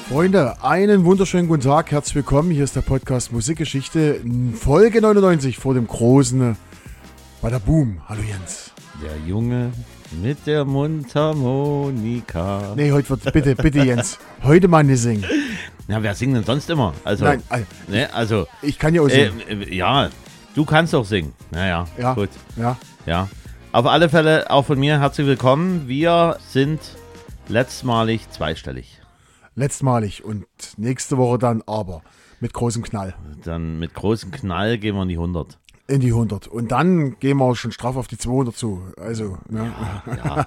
Freunde, einen wunderschönen guten Tag, herzlich willkommen. Hier ist der Podcast Musikgeschichte, Folge 99 vor dem großen Badaboom. Hallo Jens. Der Junge mit der Mundharmonika. Nee, heute wird, bitte Jens, heute mal nicht singen. Ja, wer singt denn sonst immer? Also, Nein, ne, also ich kann ja auch singen. Ja, du kannst auch singen. Naja, Ja. gut. Ja. Auf alle Fälle auch von mir herzlich willkommen. Wir sind letztmalig zweistellig. Letztmalig und nächste Woche dann aber mit großem Knall Dann mit großem Knall gehen wir in die 100. in die 100. Und dann gehen wir schon straff auf die 200 zu. Also, ne? Ja.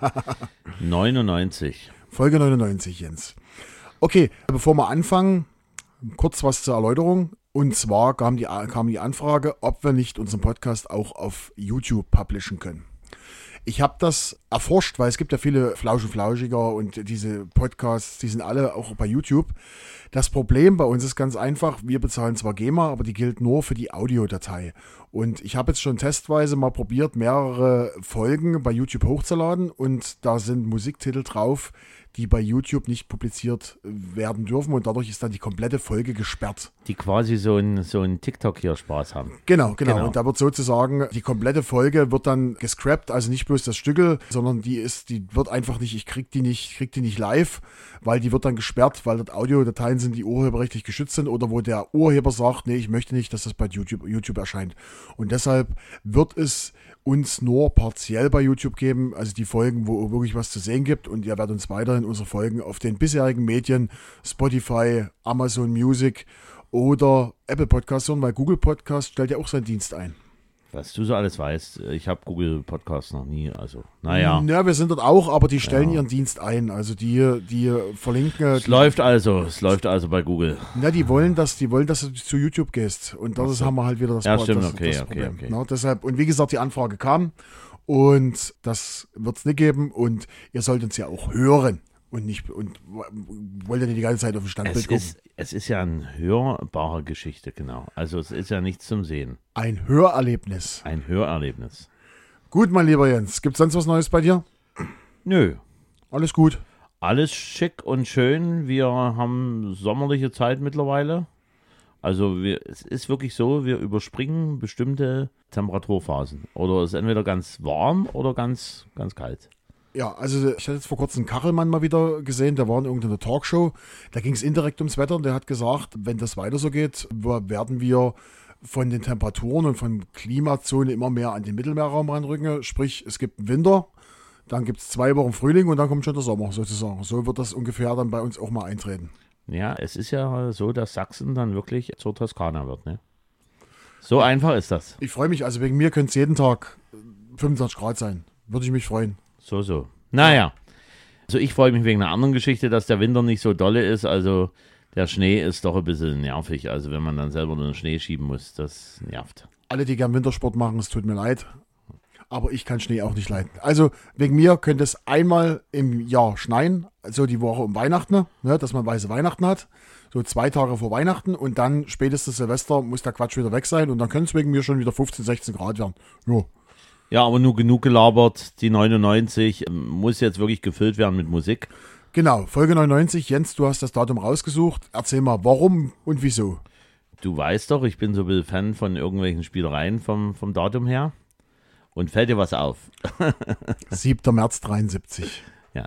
99. Folge 99, Jens. Okay, bevor wir anfangen, kurz was zur Erläuterung. Und zwar kam die Anfrage, ob wir nicht unseren Podcast auch auf YouTube publishen können. Ich habe das erforscht, weil es gibt ja viele Flauschiger und diese Podcasts, die sind alle auch bei YouTube. Das Problem bei uns ist ganz einfach, wir bezahlen zwar GEMA, aber die gilt nur für die Audiodatei. Und ich habe jetzt schon testweise mal probiert, mehrere Folgen bei YouTube hochzuladen und da sind Musiktitel drauf, die bei YouTube nicht publiziert werden dürfen und dadurch ist dann die komplette Folge gesperrt. Die quasi so ein TikTok hier Spaß haben. Genau. Und da wird sozusagen, die komplette Folge wird dann gescrapped, also nicht bloß das Stückel, sondern die wird einfach nicht, ich krieg die nicht live, weil die wird dann gesperrt, weil dort Audiodateien sind, die urheberrechtlich geschützt sind oder wo der Urheber sagt, nee, ich möchte nicht, dass das bei YouTube erscheint. Und deshalb wird es uns nur partiell bei YouTube geben, also die Folgen, wo wirklich was zu sehen gibt und ihr werdet uns weiterhin unsere Folgen auf den bisherigen Medien, Spotify, Amazon Music oder Apple Podcasts hören, weil Google Podcast stellt ja auch seinen Dienst ein. Was du so alles weißt, ich habe Google Podcasts noch nie, also naja. Ja, wir sind dort auch, aber die stellen ihren Dienst ein, also die verlinken. Es läuft also bei Google. Ja, die wollen, dass du zu YouTube gehst und das haben wir halt wieder das Problem. Na, deshalb, und wie gesagt, die Anfrage kam und das wird es nicht geben und ihr sollt uns ja auch hören. Und wollt ihr nicht die ganze Zeit auf dem Standbild gucken. Es ist ja eine hörbare Geschichte, genau. Also es ist ja nichts zum Sehen. Ein Hörerlebnis. Ein Hörerlebnis. Gut, mein lieber Jens. Gibt's sonst was Neues bei dir? Nö. Alles gut. Alles schick und schön. Wir haben sommerliche Zeit mittlerweile. Also es ist wirklich so, wir überspringen bestimmte Temperaturphasen. Oder es ist entweder ganz warm oder ganz, ganz kalt. Ja, also ich hatte jetzt vor kurzem einen Kachelmann mal wieder gesehen, der war in irgendeiner Talkshow, da ging es indirekt ums Wetter und der hat gesagt, wenn das weiter so geht, werden wir von den Temperaturen und von Klimazone immer mehr an den Mittelmeerraum ranrücken, sprich es gibt einen Winter, dann gibt es 2 Wochen Frühling und dann kommt schon der Sommer sozusagen. So wird das ungefähr dann bei uns auch mal eintreten. Ja, es ist ja so, dass Sachsen dann wirklich zur Toskana wird, ne? So einfach ist das. Ich freue mich, also wegen mir könnte es jeden Tag 25 Grad sein, würde ich mich freuen. So. Naja, also ich freue mich wegen einer anderen Geschichte, dass der Winter nicht so dolle ist. Also der Schnee ist doch ein bisschen nervig. Also wenn man dann selber den Schnee schieben muss, das nervt. Alle, die gern Wintersport machen, es tut mir leid. Aber ich kann Schnee auch nicht leiden. Also wegen mir könnte es einmal im Jahr schneien. Also die Woche um Weihnachten, ne, dass man weiße Weihnachten hat. So 2 Tage vor Weihnachten. Und dann spätestens Silvester muss der Quatsch wieder weg sein. Und dann können es wegen mir schon wieder 15, 16 Grad werden. Jo. Ja, aber nur genug gelabert. Die 99 muss jetzt wirklich gefüllt werden mit Musik. Genau, Folge 99. Jens, du hast das Datum rausgesucht. Erzähl mal, warum und wieso? Du weißt doch, ich bin so ein bisschen Fan von irgendwelchen Spielereien vom Datum her. Und fällt dir was auf? 7. März 73. Ja,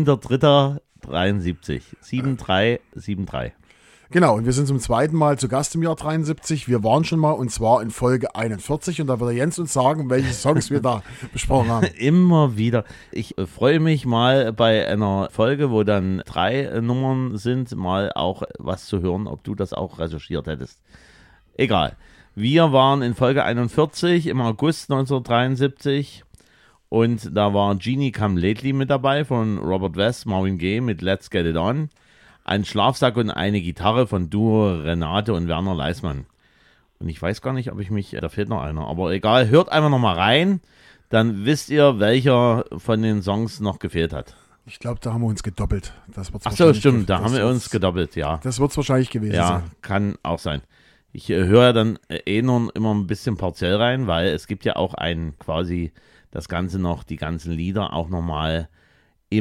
7.3.73. 7-3-7-3. Genau, und wir sind zum zweiten Mal zu Gast im Jahr 73. Wir waren schon mal und zwar in Folge 41 und da wird der Jens uns sagen, welche Songs wir da besprochen haben. Immer wieder. Ich freue mich mal bei einer Folge, wo dann 3 Nummern sind, mal auch was zu hören, ob du das auch recherchiert hättest. Egal. Wir waren in Folge 41 im August 1973 und da war Genie Come Lately mit dabei von Robert West, Marvin Gaye mit Let's Get It On. Ein Schlafsack und eine Gitarre von Duo Renate und Werner Leismann. Und ich weiß gar nicht, da fehlt noch einer, aber egal, hört einfach noch mal rein, dann wisst ihr, welcher von den Songs noch gefehlt hat. Ich glaube, da haben wir uns gedoppelt. Ach so, stimmt, da haben wir uns gedoppelt, ja. Das wird es wahrscheinlich gewesen sein. Ja, kann auch sein. Ich höre ja dann nur immer ein bisschen partiell rein, weil es gibt ja auch quasi das Ganze noch, die ganzen Lieder auch nochmal im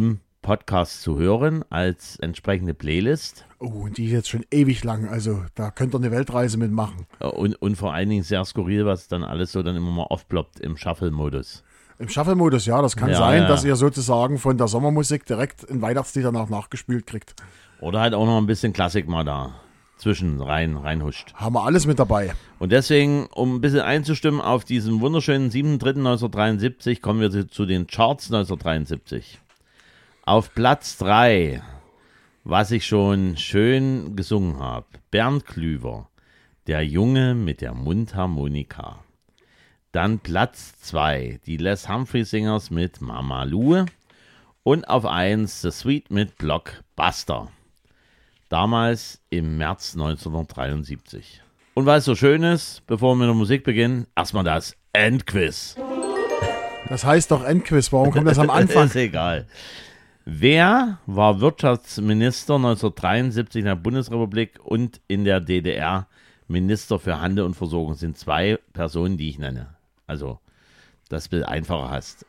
Podcast zu hören als entsprechende Playlist. Oh, und die ist jetzt schon ewig lang. Also da könnt ihr eine Weltreise mitmachen. Und vor allen Dingen sehr skurril, was dann alles so dann immer mal aufploppt im Shuffle-Modus. Im Shuffle-Modus, ja, das kann sein, dass ihr sozusagen von der Sommermusik direkt in Weihnachtslieder nachgespült kriegt. Oder halt auch noch ein bisschen Klassik mal da zwischen reinhuscht. Haben wir alles mit dabei. Und deswegen, um ein bisschen einzustimmen auf diesen wunderschönen 7.3.1973, kommen wir zu den Charts 1973. Auf Platz 3, was ich schon schön gesungen habe, Bernd Klüver, Der Junge mit der Mundharmonika. Dann Platz 2, die Les Humphrey Singers mit Mama Lou. Und auf 1, The Sweet mit Blockbuster. Damals im März 1973. Und weil es so schön ist, bevor wir mit der Musik beginnen, erstmal das Endquiz. Das heißt doch Endquiz, warum kommt das am Anfang? Ist egal. Wer war Wirtschaftsminister 1973 in der Bundesrepublik und in der DDR Minister für Handel und Versorgung? Das sind 2 Personen, die ich nenne. Also, dass du einfacher hast.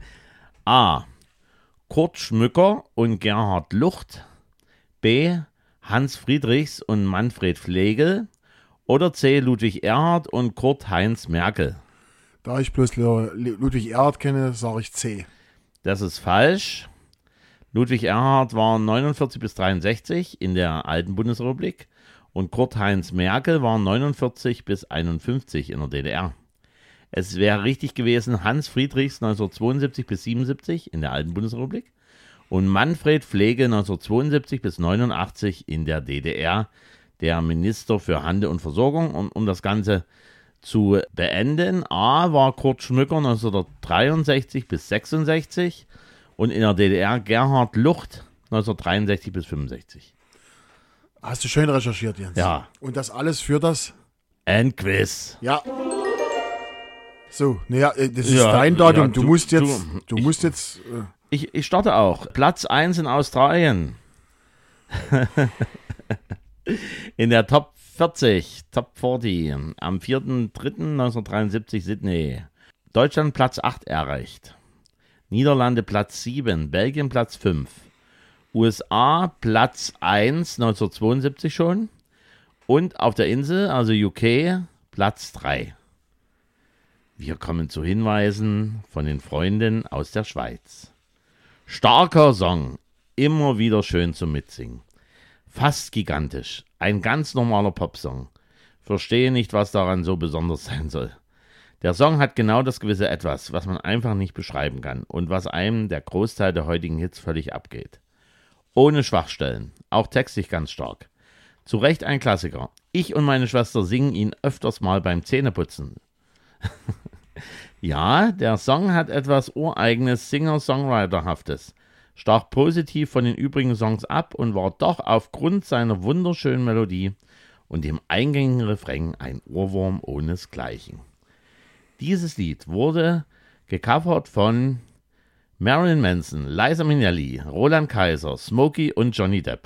A. Kurt Schmücker und Gerhard Lucht. B. Hans Friedrichs und Manfred Flegel. Oder C. Ludwig Erhard und Kurt-Heinz Merkel. Da ich bloß Ludwig Erhard kenne, sage ich C. Das ist falsch. Ludwig Erhard war 49 bis 63 in der alten Bundesrepublik und Kurt-Heinz Merkel war 49 bis 51 in der DDR. Es wäre richtig gewesen Hans Friedrichs 1972 bis 77 in der alten Bundesrepublik und Manfred Flegel 1972 bis 89 in der DDR, der Minister für Handel und Versorgung. Und um das Ganze zu beenden, A war Kurt Schmücker 1963 bis 66 und in der DDR Gerhard Lucht 1963 bis 65. Hast du schön recherchiert, Jens. Ja. Und das alles für das Endquiz. Ja. So, naja, das ist dein Datum. Du musst jetzt. Ich starte auch. Platz 1 in Australien. In der Top 40, Top 40, am 4.3.1973 Sydney. Deutschland Platz 8 erreicht. Niederlande Platz 7, Belgien Platz 5. USA Platz 1, 1972 schon. Und auf der Insel, also UK, Platz 3. Wir kommen zu Hinweisen von den Freunden aus der Schweiz. Starker Song, immer wieder schön zum Mitsingen. Fast gigantisch, ein ganz normaler Popsong. Verstehe nicht, was daran so besonders sein soll. Der Song hat genau das gewisse Etwas, was man einfach nicht beschreiben kann und was einem der Großteil der heutigen Hits völlig abgeht. Ohne Schwachstellen, auch textlich ganz stark. Zu Recht ein Klassiker. Ich und meine Schwester singen ihn öfters mal beim Zähneputzen. Ja, der Song hat etwas ureigenes Singer-Songwriter-haftes, stach positiv von den übrigen Songs ab und war doch aufgrund seiner wunderschönen Melodie und dem eingängigen Refrain ein Ohrwurm ohnesgleichen. Dieses Lied wurde gecovert von Marilyn Manson, Liza Minnelli, Roland Kaiser, Smokey und Johnny Depp.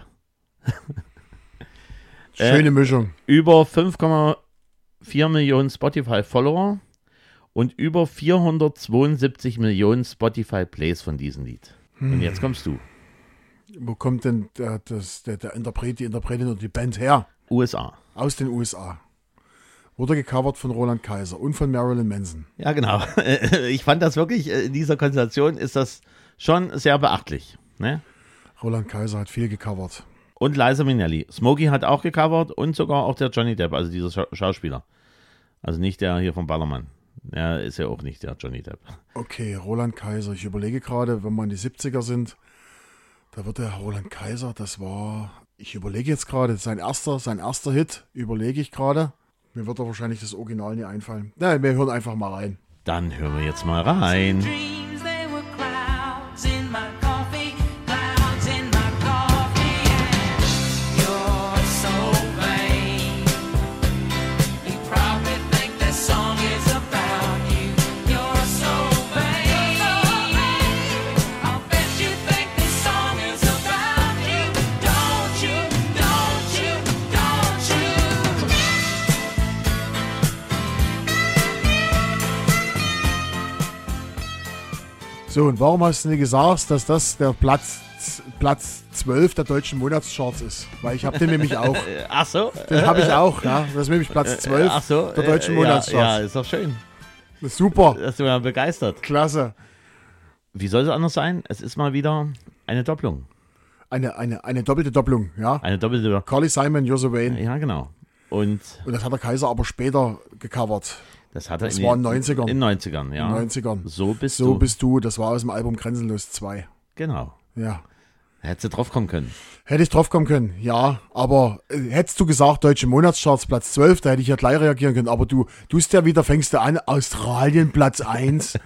Schöne Mischung. Über 5,4 Millionen Spotify-Follower und über 472 Millionen Spotify-Plays von diesem Lied. Und jetzt kommst du. Wo kommt denn der Interpret, die Interpretin und die Band her? USA. Aus den USA. Wurde gecovert von Roland Kaiser und von Marilyn Manson. Ja, genau. Ich fand das wirklich, in dieser Konstellation ist das schon sehr beachtlich. Ne? Roland Kaiser hat viel gecovert. Und Liza Minnelli. Smokey hat auch gecovert und sogar auch der Johnny Depp, also dieser Schauspieler. Also nicht der hier vom Ballermann. Er ist ja auch nicht der Johnny Depp. Okay, Roland Kaiser. Ich überlege gerade, wenn wir in die 70er sind, da wird der Roland Kaiser, ich überlege jetzt gerade, sein erster Hit, überlege ich gerade. Mir wird da wahrscheinlich das Original nicht einfallen. Nein, wir hören einfach mal rein. Dann hören wir jetzt mal rein. So, und warum hast du nicht gesagt, dass das der Platz übrigens Platz 12 der deutschen Monatscharts ist. Weil ich habe den nämlich auch. Ach so? Den habe ich auch, ja. Das ist nämlich Platz 12 Ach so, der deutschen Monatscharts. Ja, ist doch schön. Das ist super. Da bist du ja begeistert. Klasse. Wie soll es anders sein? Es ist mal wieder eine Doppelung. Eine doppelte Doppelung, ja. Eine doppelte. Carly Simon, You're So Vain. Ja, genau. Und das hat der Kaiser aber später gecovert. das hat er Das war in den 90ern. In 90ern, ja. In den 90ern. So bist So du. bist du. Das war aus dem Album Grenzenlos 2. Genau. Ja. Hättest du drauf kommen können. Hätte ich drauf kommen können, ja. Aber hättest du gesagt, deutsche Monatscharts Platz 12, da hätte ich ja gleich reagieren können. Aber du tust ja wieder, fängst du an, Australien Platz 1.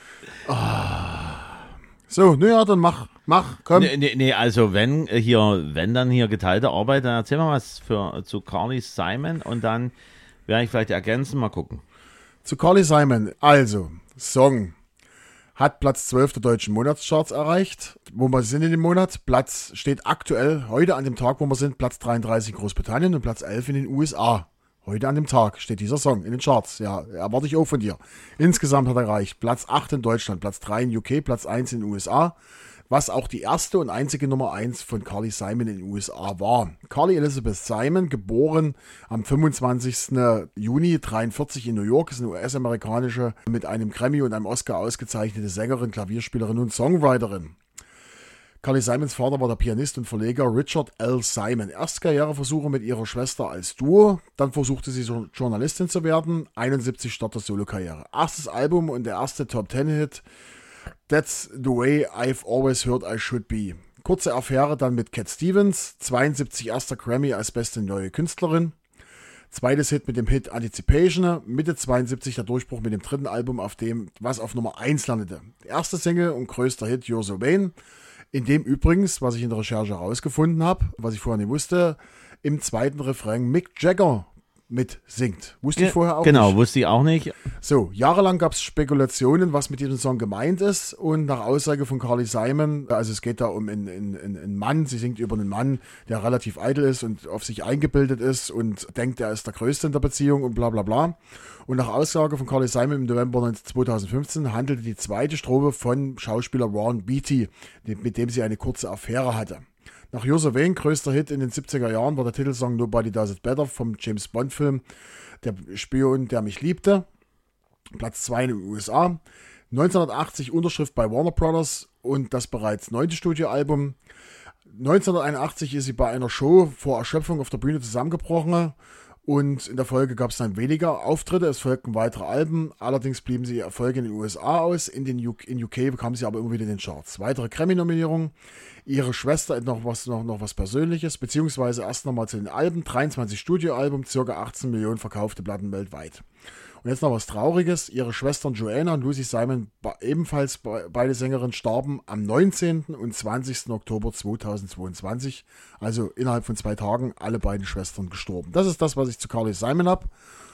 So, naja, dann mach, komm. Nee, also wenn dann hier geteilte Arbeit, dann erzähl mal was zu Carly Simon und dann werde ich vielleicht ergänzen, mal gucken. Zu Carly Simon, also, Song hat Platz 12 der deutschen Monatscharts erreicht. Wo wir sind in dem Monat, Platz steht aktuell, heute an dem Tag, wo wir sind, Platz 33 in Großbritannien und Platz 11 in den USA. Heute an dem Tag steht dieser Song in den Charts. Ja, erwarte ich auch von dir. Insgesamt hat er erreicht Platz 8 in Deutschland, Platz 3 in UK, Platz 1 in den USA, was auch die erste und einzige Nummer 1 von Carly Simon in den USA war. Carly Elizabeth Simon, geboren am 25. Juni 1943 in New York, ist eine US-amerikanische, mit einem Grammy und einem Oscar ausgezeichnete Sängerin, Klavierspielerin und Songwriterin. Carly Simons Vater war der Pianist und Verleger Richard L. Simon. Erst Karriereversuche mit ihrer Schwester als Duo, dann versuchte sie Journalistin zu werden. 71 startete Solokarriere. Erstes Album und der erste Top-10-Hit That's the Way I've Always Heard I Should Be. Kurze Affäre dann mit Cat Stevens. 72 erster Grammy als beste neue Künstlerin. Zweites Hit mit dem Hit Anticipation. Mitte 72 der Durchbruch mit dem dritten Album, was auf Nummer 1 landete. Erste Single und größter Hit You're So Vain. In dem übrigens, was ich in der Recherche herausgefunden habe, was ich vorher nicht wusste, im zweiten Refrain Mick Jagger mit singt. Wusste ich vorher auch nicht. Genau, wusste ich auch nicht. So, jahrelang gab es Spekulationen, was mit diesem Song gemeint ist. Und nach Aussage von Carly Simon, also es geht da um einen Mann, sie singt über einen Mann, der relativ eitel ist und auf sich eingebildet ist und denkt, er ist der Größte in der Beziehung und bla bla bla. Und nach Aussage von Carly Simon im November 2015 handelte die zweite Strophe von Schauspieler Ron Beatty, mit dem sie eine kurze Affäre hatte. Nach You're So Vain, größter Hit in den 70er Jahren, war der Titelsong Nobody Does It Better vom James Bond Film Der Spion, der mich liebte. Platz 2 in den USA. 1980 Unterschrift bei Warner Brothers und das bereits 9. Studioalbum. 1981 ist sie bei einer Show vor Erschöpfung auf der Bühne zusammengebrochen. Und in der Folge gab es dann weniger Auftritte, es folgten weitere Alben, allerdings blieben sie Erfolge in den USA aus, in UK bekam sie aber immer wieder in den Charts. Weitere Grammy-Nominierungen, ihre Schwester hat noch was Persönliches, beziehungsweise erst nochmal zu den Alben, 23 Studioalben, ca. 18 Millionen verkaufte Platten weltweit. Und jetzt noch was Trauriges, ihre Schwestern Joanna und Lucy Simon, ebenfalls beide Sängerinnen, starben am 19. und 20. Oktober 2022, also innerhalb von 2 Tagen, alle beiden Schwestern gestorben. Das ist das, was ich zu Carly Simon habe.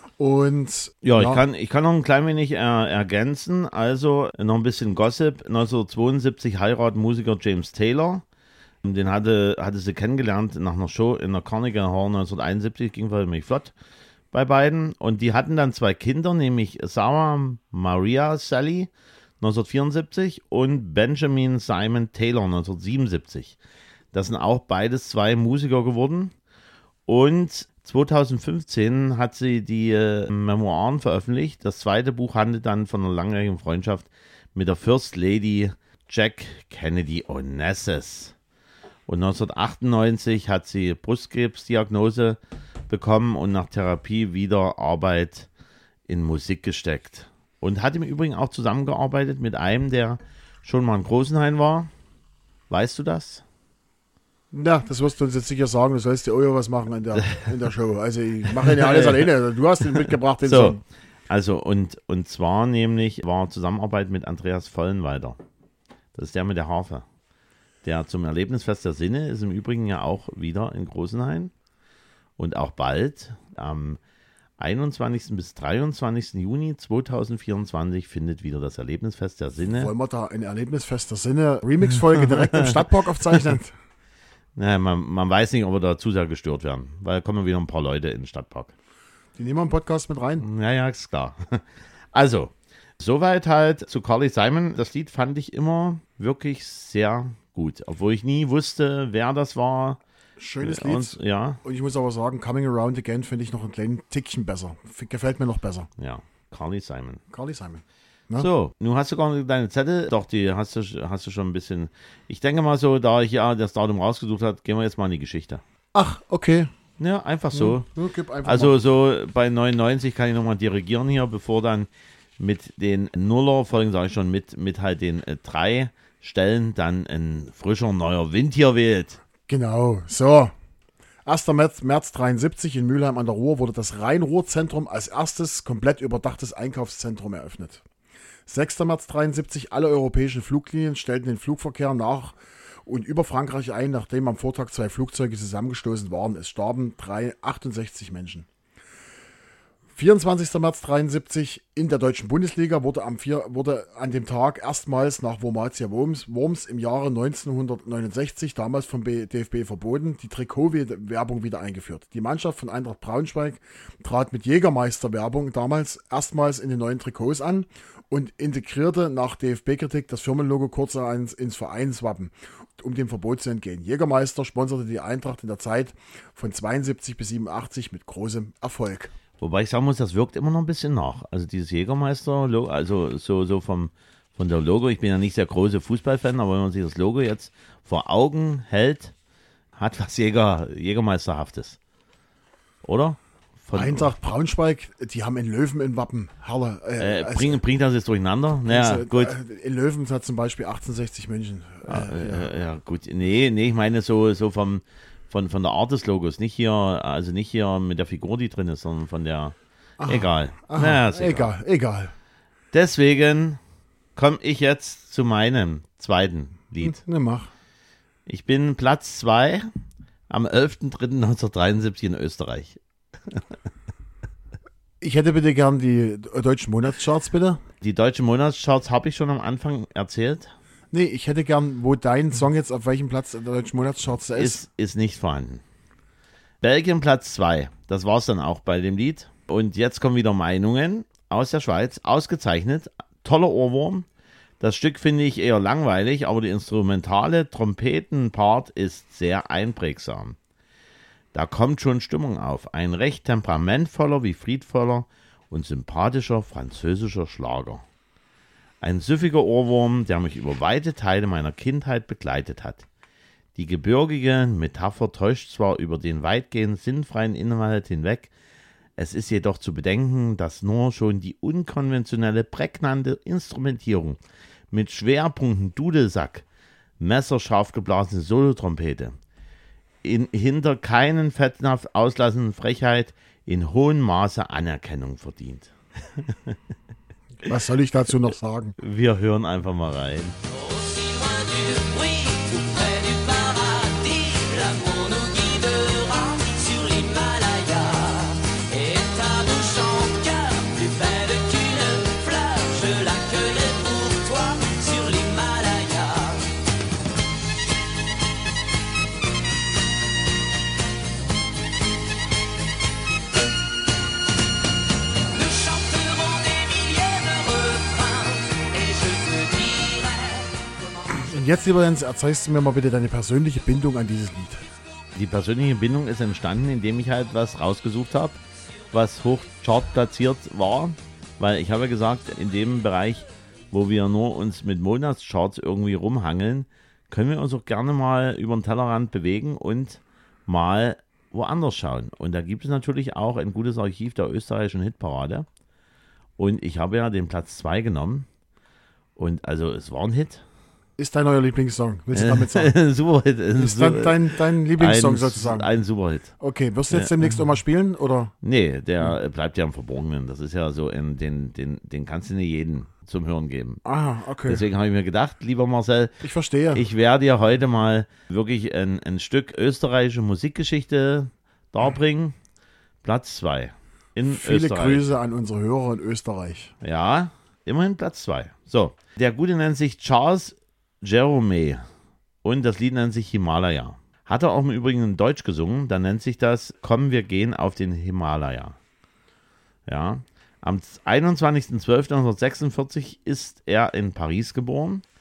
Und ja, ich kann noch ein klein wenig ergänzen, also noch ein bisschen Gossip. 1972 heiratet Musiker James Taylor. Den hatte sie kennengelernt nach einer Show in der Carnegie Hall 1971, ging nämlich flott bei beiden. Und die hatten dann 2 Kinder, nämlich Sarah Maria Sally 1974 und Benjamin Simon Taylor 1977. Das sind auch beides 2 Musiker geworden. Und 2015 hat sie die Memoiren veröffentlicht. Das zweite Buch handelt dann von einer langjährigen Freundschaft mit der First Lady Jack Kennedy Onassis. Und 1998 hat sie Brustkrebsdiagnose bekommen und nach Therapie wieder Arbeit in Musik gesteckt. Und hat im Übrigen auch zusammengearbeitet mit einem, der schon mal in Großenhain war. Weißt du das? Ja, das wirst du uns jetzt sicher sagen, du sollst dir auch was machen in der Show. Also ich mache ja alles alleine, du hast ihn mitgebracht, den Song. Also und zwar nämlich war Zusammenarbeit mit Andreas Vollenweider. Das ist der mit der Harfe. Der zum Erlebnisfest der Sinne ist im Übrigen ja auch wieder in Großenhain. Und auch bald, am 21. bis 23. Juni 2024 findet wieder das Erlebnisfest der Sinne. Wollen wir da ein Erlebnisfest der Sinne Remix-Folge direkt im Stadtpark aufzeichnen? Naja, man weiß nicht, ob wir da zu sehr gestört werden, weil da kommen wieder ein paar Leute in den Stadtpark. Die nehmen wir im Podcast mit rein. Ja, ist klar. Also, soweit halt zu Carly Simon. Das Lied fand ich immer wirklich sehr gut. Obwohl ich nie wusste, wer das war. Schönes Lied. Ja. Und ich muss aber sagen, Coming Around Again finde ich noch ein kleines Tickchen besser. Gefällt mir noch besser. Ja, Carly Simon. Carly Simon. Ja? So, nun hast du gar nicht deine Zettel. Doch, die hast du schon ein bisschen. Ich denke mal so, da ich ja das Datum rausgesucht habe, gehen wir jetzt mal in die Geschichte. Ach, okay. Ja, einfach so. Ja, gib einfach also mal. So bei 99 kann ich nochmal dirigieren hier, bevor dann mit den Nuller-Folgen, sage ich schon, mit halt den 3 Stellen dann ein frischer, neuer Wind hier weht. Genau, so. 1. März 73 in Mülheim an der Ruhr wurde das Rhein-Ruhr-Zentrum als erstes komplett überdachtes Einkaufszentrum eröffnet. 6. März 73 alle europäischen Fluglinien stellten den Flugverkehr nach und über Frankreich ein, nachdem am Vortag 2 Flugzeuge zusammengestoßen waren. Es starben 68 Menschen. 24. März 73 in der Deutschen Bundesliga wurde an dem Tag erstmals nach Wormatia Worms im Jahre 1969, damals vom DFB verboten, die Trikotwerbung wieder eingeführt. Die Mannschaft von Eintracht Braunschweig trat mit Jägermeister-Werbung damals erstmals in den neuen Trikots an und integrierte nach DFB-Kritik das Firmenlogo kurzerhand ins Vereinswappen, um dem Verbot zu entgehen. Jägermeister sponserte die Eintracht in der Zeit von 72 bis 87 mit großem Erfolg. Wobei ich sagen muss, das wirkt immer noch ein bisschen nach. Also dieses Jägermeister, also so von der Logo, ich bin ja nicht sehr großer Fußballfan, aber wenn man sich das Logo jetzt vor Augen hält, hat was Jägermeisterhaftes. Oder? Eintracht Braunschweig, die haben in Löwen im Wappen. Herle. Bringt das jetzt durcheinander? Ja, gut. In Löwen hat zum Beispiel 1860 München. Ja, gut. Nee, ich meine so von der Art des Logos, nicht hier mit der Figur, die drin ist, sondern von der. Aha, egal. Egal. Deswegen komme ich jetzt zu meinem zweiten Lied. Ne, mach. Ich bin Platz 2 am 11.03.1973 in Österreich. Ich hätte bitte gern die deutschen Monatscharts, bitte. Die deutschen Monatscharts habe ich schon am Anfang erzählt. Nee, ich hätte gern, wo dein Song jetzt auf welchem Platz der deutschen Monatscharts ist. Ist nicht vorhanden. Belgien Platz 2. Das war es dann auch bei dem Lied. Und jetzt kommen wieder Meinungen aus der Schweiz. Ausgezeichnet. Toller Ohrwurm. Das Stück finde ich eher langweilig, aber die instrumentale Trompetenpart ist sehr einprägsam. Da kommt schon Stimmung auf. Ein recht temperamentvoller wie friedvoller und sympathischer französischer Schlager. Ein süffiger Ohrwurm, der mich über weite Teile meiner Kindheit begleitet hat. Die gebirgige Metapher täuscht zwar über den weitgehend sinnfreien Inhalt hinweg, es ist jedoch zu bedenken, dass nur schon die unkonventionelle, prägnante Instrumentierung mit Schwerpunkten Dudelsack, messerscharf geblasene Solotrompete, hinter keinen fetthaft auslassenden Frechheit in hohem Maße Anerkennung verdient. Was soll ich dazu noch sagen? Wir hören einfach mal rein. Jetzt, lieber Jens, erzählst du mir mal bitte deine persönliche Bindung an dieses Lied. Die persönliche Bindung ist entstanden, indem ich halt was rausgesucht habe, was hoch chartplatziert war, weil ich habe ja gesagt, in dem Bereich, wo wir nur uns mit Monatscharts irgendwie rumhangeln, können wir uns auch gerne mal über den Tellerrand bewegen und mal woanders schauen. Und da gibt es natürlich auch ein gutes Archiv der österreichischen Hitparade. Und ich habe ja den Platz 2 genommen. Und also es war ein Hit. Ist dein neuer Lieblingssong? Willst du damit sagen? Superhit. Ist dein Lieblingssong sozusagen? Ein Superhit. Okay, wirst du jetzt demnächst auch mal spielen, oder? Nee, der bleibt ja im Verborgenen. Das ist ja so, den kannst du nicht jedem zum Hören geben. Ah, okay. Deswegen habe ich mir gedacht, lieber Marcel, ich verstehe. Ich werde dir heute mal wirklich ein Stück österreichische Musikgeschichte darbringen. Platz 2 in Viele Österreich. Grüße an unsere Hörer in Österreich. Ja, immerhin Platz 2. So, der Gute nennt sich Charles Jerome und das Lied nennt sich Himalaya. Hat er auch im Übrigen in Deutsch gesungen, dann nennt sich das Komm, wir gehen auf den Himalaya. Ja, am 21.12.1946 ist er in Paris geboren.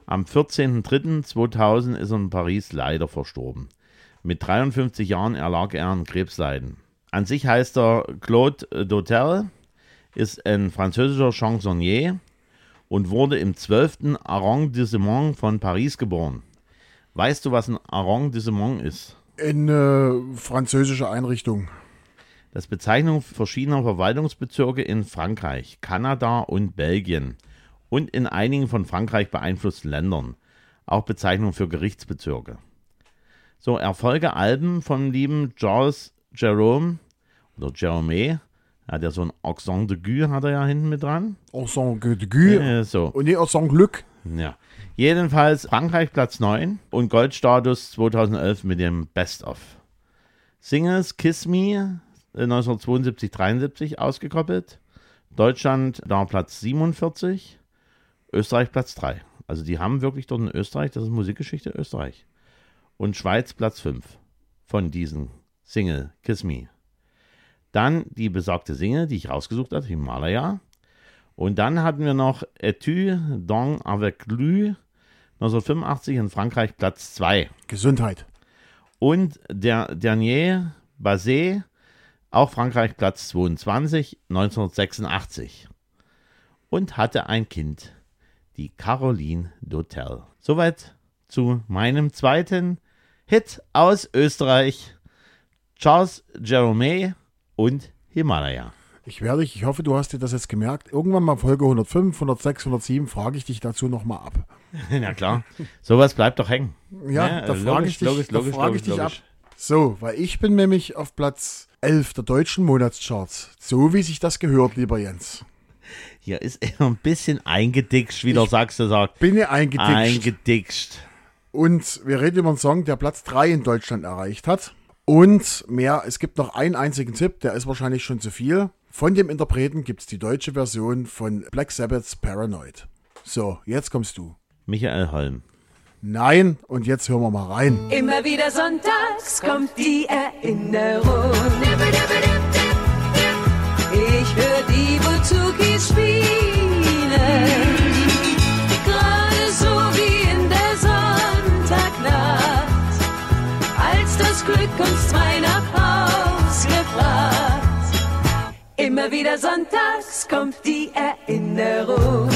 Am 14.03.2000 ist er in Paris leider verstorben. Mit 53 Jahren erlag er an Krebsleiden. An sich heißt er Claude Dautel, ist ein französischer Chansonnier und wurde im 12. Arrondissement von Paris geboren. Weißt du, was ein Arrondissement ist? Eine französische Einrichtung. Das ist Bezeichnung verschiedener Verwaltungsbezirke in Frankreich, Kanada und Belgien und in einigen von Frankreich beeinflussten Ländern. Auch Bezeichnung für Gerichtsbezirke. So, Erfolgealben vom lieben Charles Jerome oder Jerome. Hat ja so ein Accent de Gue, hat er ja hinten mit dran. Accent de Gue. So. Und nicht Accent Glück. Ja. Jedenfalls Frankreich Platz 9 und Goldstatus 2011 mit dem Best of. Singles Kiss Me 1972-73 ausgekoppelt. Deutschland da Platz 47, Österreich Platz 3. Also die haben wirklich dort in Österreich, das ist Musikgeschichte Österreich. Und Schweiz Platz 5 von diesen Single Kiss Me. Dann die besagte Single, die ich rausgesucht habe, Himalaya. Und dann hatten wir noch Etudes dans avec lui 1985 in Frankreich Platz 2. Gesundheit. Und der Dernier Basé, auch Frankreich Platz 22, 1986. Und hatte ein Kind, die Caroline Dautel. Soweit zu meinem zweiten Hit aus Österreich. Charles Jerome und Himalaya. Ich hoffe, du hast dir das jetzt gemerkt. Irgendwann mal Folge 105, 106, 107 frage ich dich dazu nochmal ab. Na klar, sowas bleibt doch hängen. Ja, da frage ich dich ab. So, weil ich bin nämlich auf Platz 11 der deutschen Monatscharts. So wie sich das gehört, lieber Jens. Hier ist er ein bisschen eingedickscht, wie der Sachse sagt. Bin ja eingedickscht. Eingedickscht. Und wir reden über einen Song, der Platz 3 in Deutschland erreicht hat. Und mehr, es gibt noch einen einzigen Tipp, der ist wahrscheinlich schon zu viel. Von dem Interpreten gibt es die deutsche Version von Black Sabbath's Paranoid. So, jetzt kommst du. Michael Holm. Nein, und jetzt hören wir mal rein. Immer wieder sonntags kommt die Erinnerung. Ich höre die Buzukis spielen. Gerade so wie in der Sonntagnacht, als das Glück uns zwei nach Haus gebracht. Immer wieder sonntags kommt die Erinnerung.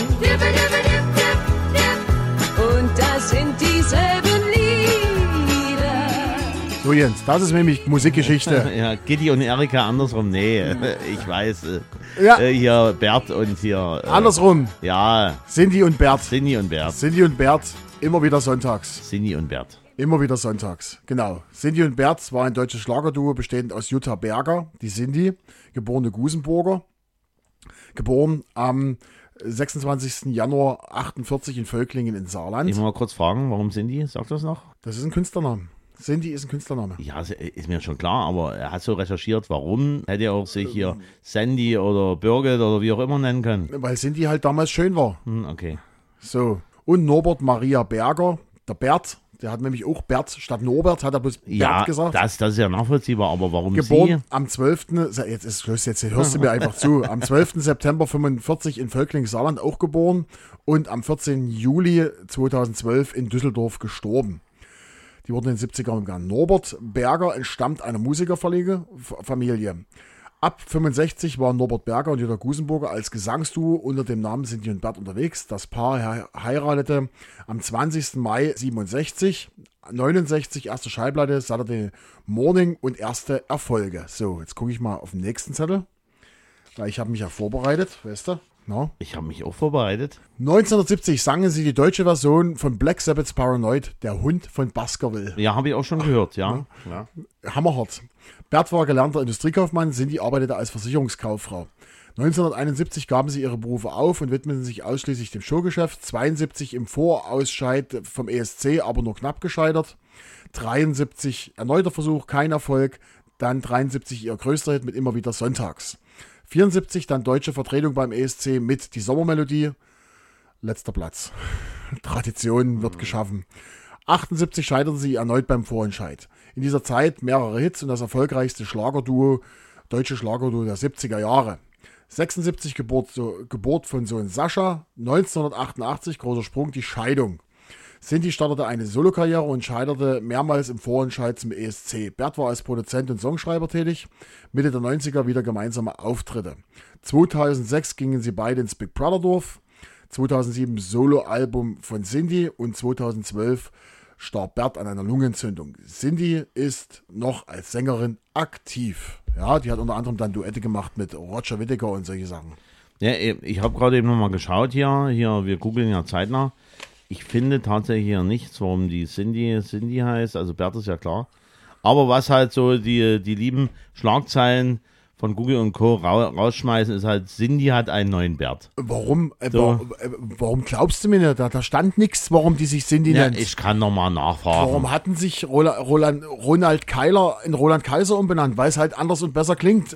Und das sind dieselben Lieder. So Jens, das ist nämlich Musikgeschichte. Ja, Gitti und Erika andersrum, nee, ich weiß. Ja. Hier Bert und hier. Andersrum. Ja. Cindy und Bert. Cindy und Bert. Cindy und Bert, immer wieder sonntags. Cindy und Bert. Immer wieder sonntags, genau. Cindy und Bert war ein deutsches Schlagerduo, bestehend aus Jutta Berger, die Cindy, geborene Gusenburger, geboren am 26. Januar 48 in Völklingen in Saarland. Ich muss mal kurz fragen, warum Cindy? Sagt das noch? Das ist ein Künstlername. Cindy ist ein Künstlername. Ja, ist mir schon klar, aber er hat so recherchiert, warum hätte er auch sich hier Sandy oder Birgit oder wie auch immer nennen können. Weil Cindy halt damals schön war. Okay. So. Und Norbert Maria Berger, der Bert. Der hat nämlich auch Bert statt Norbert, hat er bloß Bert gesagt. Das ist ja nachvollziehbar, aber warum geboren sie? Am 12. Jetzt ist Schluss, jetzt hörst du mir einfach zu. Am 12. September 45 in Völklingen, Saarland auch geboren und am 14. Juli 2012 in Düsseldorf gestorben. Die wurden in den 70ern umgegangen. Norbert Berger entstammt einer Musikerfamilie. Ab 65 waren Norbert Berger und Jutta Gusenburger als Gesangsduo unter dem Namen Cindy und Bert unterwegs. Das Paar heiratete am 20. Mai 67, 69 erste Schallplatte, Saturday Morning und erste Erfolge. So, jetzt gucke ich mal auf den nächsten Zettel, weil ich habe mich ja vorbereitet, weißt du? No. Ich habe mich auch vorbereitet. 1970 sangen sie die deutsche Version von Black Sabbath's Paranoid, der Hund von Baskerville. Ja, habe ich auch schon gehört, ja. Hammerhart. Bert war gelernter Industriekaufmann, Cindy arbeitete als Versicherungskauffrau. 1971 gaben sie ihre Berufe auf und widmeten sich ausschließlich dem Showgeschäft. 72 im Vorausscheid vom ESC, aber nur knapp gescheitert. 73 erneuter Versuch, kein Erfolg. Dann 73 ihr größter Hit mit immer wieder sonntags. 74 dann deutsche Vertretung beim ESC mit Die Sommermelodie. Letzter Platz. Tradition wird geschaffen. 78 scheiterten sie erneut beim Vorentscheid. In dieser Zeit mehrere Hits und das erfolgreichste deutsche Schlagerduo der 70er Jahre. 76 Geburt von Sohn Sascha. 1988, großer Sprung, die Scheidung. Cindy startete eine Solokarriere und scheiterte mehrmals im Vorentscheid zum ESC. Bert war als Produzent und Songschreiber tätig. Mitte der 90er wieder gemeinsame Auftritte. 2006 gingen sie beide ins Big Brother Dorf. 2007 Soloalbum von Cindy und 2012 starb Bert an einer Lungenentzündung. Cindy ist noch als Sängerin aktiv. Ja, die hat unter anderem dann Duette gemacht mit Roger Whittaker und solche Sachen. Ja, ich habe gerade eben nochmal geschaut hier, wir googeln ja zeitnah. Ich finde tatsächlich hier nichts, warum die Cindy heißt, also Bert ist ja klar. Aber was halt so die lieben Schlagzeilen von Google und Co. rausschmeißen, ist halt, Cindy hat einen neuen Bert. Warum glaubst du mir nicht? Da stand nichts, warum die sich Cindy nennt. Ich kann nochmal nachfragen. Warum hatten sich Ronald Keiler in Roland Kaiser umbenannt? Weil es halt anders und besser klingt.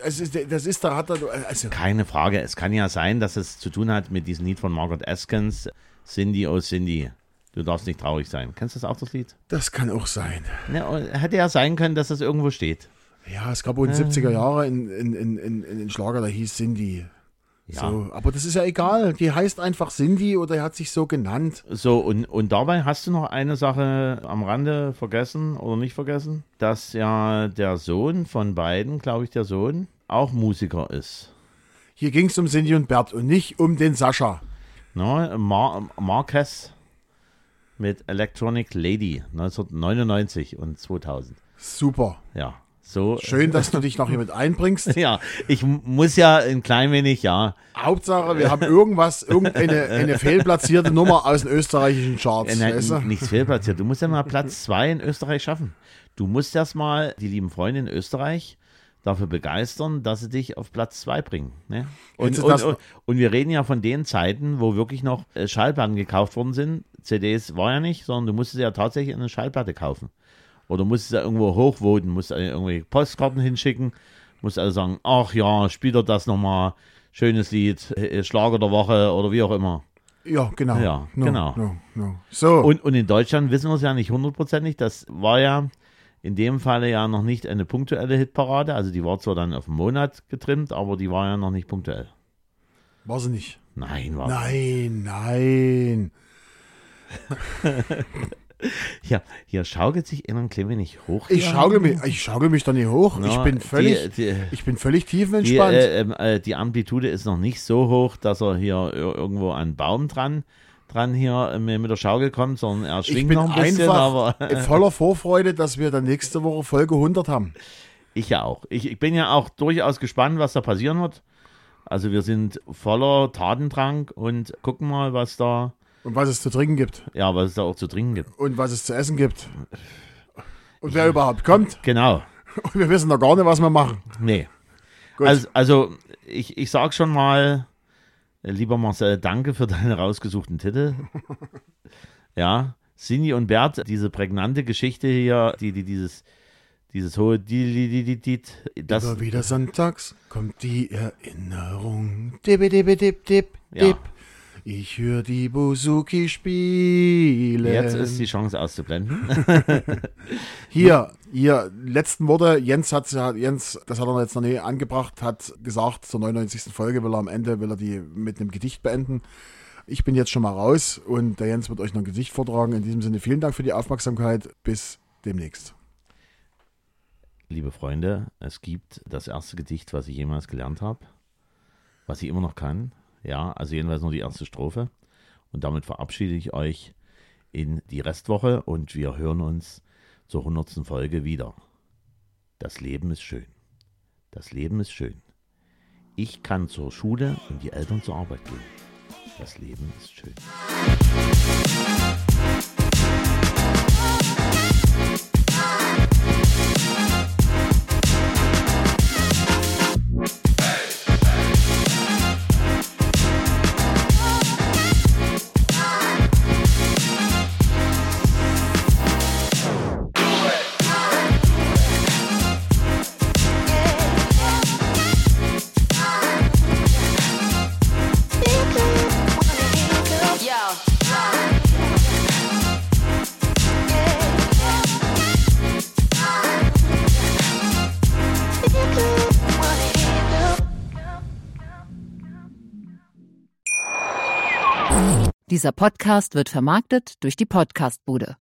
Keine Frage. Es kann ja sein, dass es zu tun hat mit diesem Lied von Margaret Askins, Cindy, oh Cindy. Du darfst nicht traurig sein. Kennst du das auch, das Lied? Das kann auch sein. Ja, hätte ja sein können, dass das irgendwo steht. Ja, es gab auch in den 70er Jahren in Schlager, da hieß Cindy. Ja. So, aber das ist ja egal. Die heißt einfach Cindy oder hat sich so genannt. So, und dabei hast du noch eine Sache am Rande vergessen oder nicht vergessen, dass ja der Sohn von beiden, glaube ich, der Sohn, auch Musiker ist. Hier ging es um Cindy und Bert und nicht um den Sascha. No, Marquez mit Electronic Lady 1999 und 2000. Super. Ja. So. Schön, dass du dich noch hier mit einbringst. Ja, ich muss ja ein klein wenig, ja. Hauptsache, wir haben irgendeine fehlplatzierte Nummer aus den österreichischen Charts. Weißt du? Nichts fehlplatziert. Du musst ja mal Platz 2 in Österreich schaffen. Du musst erst mal die lieben Freunde in Österreich dafür begeistern, dass sie dich auf Platz 2 bringen. Ne? Und wir reden ja von den Zeiten, wo wirklich noch Schallplatten gekauft worden sind. CDs war ja nicht, sondern du musstest ja tatsächlich eine Schallplatte kaufen. Oder musst du ja irgendwo hochvoten, musst irgendwie Postkarten hinschicken, musst also sagen, ach ja, spielt doch das nochmal, schönes Lied, Schlager der Woche oder wie auch immer. Ja, genau. Ja, genau. No. So. Und in Deutschland wissen wir es ja nicht hundertprozentig, das war ja in dem Falle ja noch nicht eine punktuelle Hitparade, also die war zwar dann auf einen Monat getrimmt, aber die war ja noch nicht punktuell. War sie nicht? Nein, war sie nicht. Nein. Ja, hier schaukelt sich ein klein wenig hoch. Ich schaukel mich da nicht hoch. No, ich bin völlig tiefenentspannt. Die Amplitude ist noch nicht so hoch, dass er hier irgendwo an einen Baum dran hier mit der Schaukel kommt, sondern er schwingt noch ein bisschen. Aber voller Vorfreude, dass wir dann nächste Woche Folge 100 haben. Ich ja auch. Ich bin ja auch durchaus gespannt, was da passieren wird. Also wir sind voller Tatendrang und gucken mal, was da... Und was es zu trinken gibt. Ja, was es da auch zu trinken gibt. Und was es zu essen gibt. Und wer überhaupt kommt. Genau. Und wir wissen noch gar nicht, was wir machen. Nee. Also ich sag schon mal, lieber Marcel, danke für deine rausgesuchten Titel. Ja, Cindy und Bert, diese prägnante Geschichte hier, dieses hohe das immer wieder sonntags kommt die Erinnerung. Dip. Ja. Ich höre die Bouzouki spielen. Jetzt ist die Chance auszublenden. Hier, letzten Worte. Jens, das hat er jetzt noch nie angebracht, hat gesagt, zur 99. Folge will er die mit einem Gedicht beenden. Ich bin jetzt schon mal raus und der Jens wird euch noch ein Gedicht vortragen. In diesem Sinne vielen Dank für die Aufmerksamkeit. Bis demnächst. Liebe Freunde, es gibt das erste Gedicht, was ich jemals gelernt habe, was ich immer noch kann. Ja, also jedenfalls nur die erste Strophe. Und damit verabschiede ich euch in die Restwoche und wir hören uns zur 100. Folge wieder. Das Leben ist schön. Das Leben ist schön. Ich kann zur Schule und die Eltern zur Arbeit gehen. Das Leben ist schön. Dieser Podcast wird vermarktet durch die Podcastbude.